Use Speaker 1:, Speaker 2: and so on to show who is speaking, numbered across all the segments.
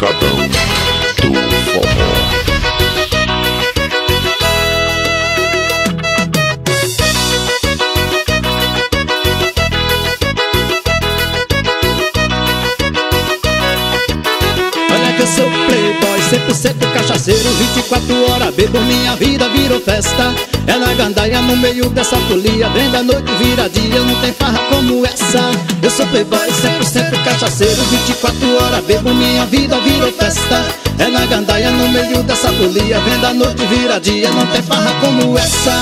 Speaker 1: Pancadão do Forró.
Speaker 2: Olha que eu sou playboy, 100% cachaceiro, 24 horas bebo, minha vida virou festa. É na gandaia no meio dessa folia, vem da noite vira dia, não tem farra como essa. Eu sou playboy, 100% cachaceiro, 24 horas bebo, minha vida virou festa. É na gandaia no meio dessa folia, vem da noite vira dia, não tem farra como essa.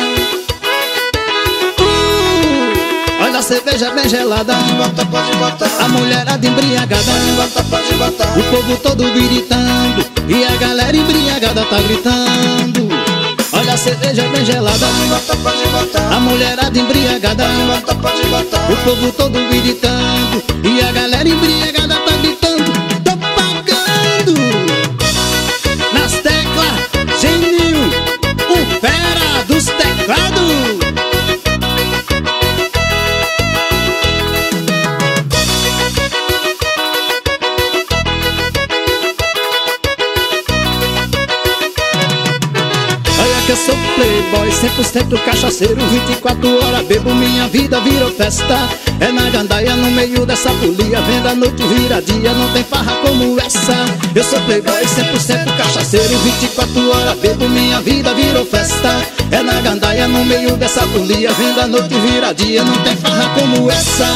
Speaker 2: Olha a cerveja bem gelada,
Speaker 3: pode botar, pode botar.
Speaker 2: a mulherada embriagada,
Speaker 3: Pode botar, pode botar.
Speaker 2: o povo todo gritando e a galera embriagada tá gritando. Olha a cerveja bem gelada,
Speaker 3: Pode botar, pode botar.
Speaker 2: a mulherada embriagada,
Speaker 3: Pode botar, pode botar.
Speaker 2: o povo todo gritando e a galera embriagada tá gritando. Tô pagando nas teclas, Geninho, o fera dos teclados. Que eu sou playboy, 100% cachaceiro, 24 horas bebo, minha vida virou festa. É na gandaia no meio dessa folia, vem da noite vira dia, não tem farra como essa. Eu sou playboy, 100% cachaceiro, 24 horas bebo, minha vida virou festa. É na gandaia no meio dessa folia, vem da noite vira dia, não tem farra como essa.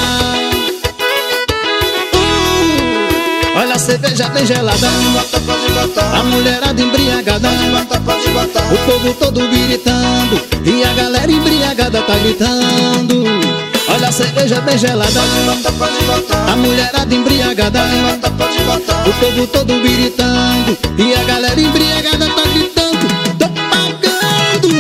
Speaker 2: Olha a cerveja bem gelada,
Speaker 3: Pode botar, pode botar.
Speaker 2: a mulherada embriagada,
Speaker 3: Pode botar, pode botar.
Speaker 2: o povo todo gritando e a galera embriagada tá gritando. Olha a cerveja bem gelada,
Speaker 3: Pode botar, pode botar.
Speaker 2: a mulherada embriagada,
Speaker 3: Pode botar, pode botar.
Speaker 2: o povo todo gritando e a galera embriagada tá gritando. Tô pagando.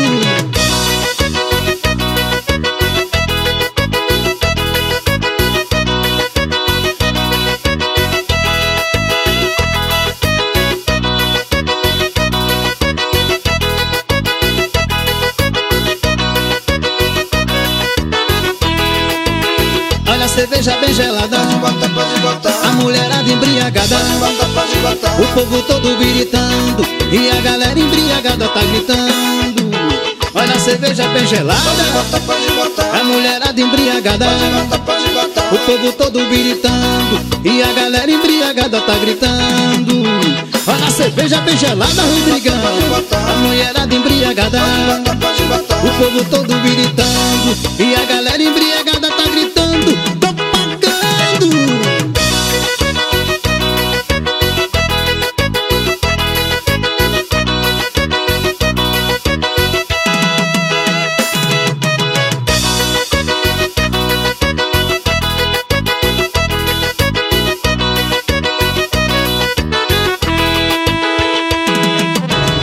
Speaker 2: Olha a cerveja bem gelada,
Speaker 3: Pode botar, pode botar.
Speaker 2: a mulherada embriagada,
Speaker 3: Pode botar, pode botar.
Speaker 2: o povo todo gritando e a galera embriagada tá gritando. Olha a cerveja bem gelada,
Speaker 3: Pode botar, pode botar.
Speaker 2: a mulherada embriagada,
Speaker 3: Pode botar, pode botar.
Speaker 2: o povo todo gritando e a galera embriagada tá gritando. Olha a cerveja bem gelada, Rodrigão, a mulherada embriagada,
Speaker 3: Pode botar, pode botar.
Speaker 2: o povo todo gritando e a galera embriagada